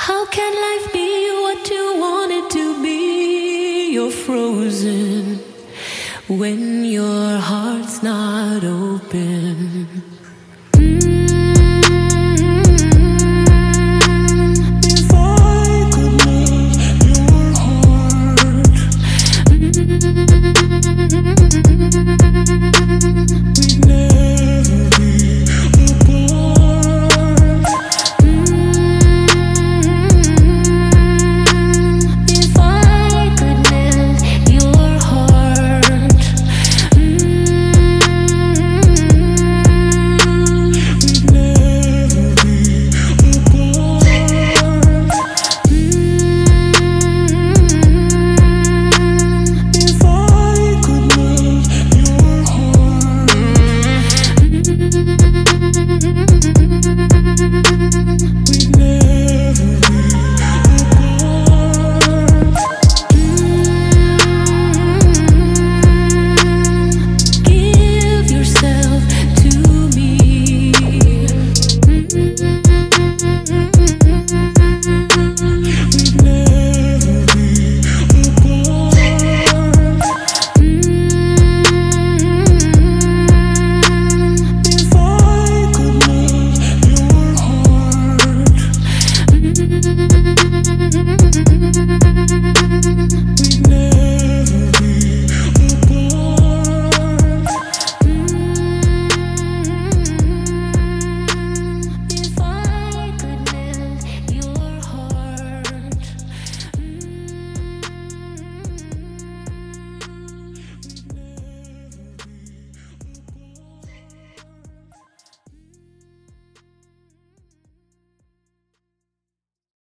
How can life be what you want it to be? You're frozen when your heart's not open. If I could melt your heart, we'd never be apart. If I could melt your heart, we'd never be apart. If I could melt your heart, we'd never be apart. Give yourself to me. We'd never be apart. If I could melt your heart,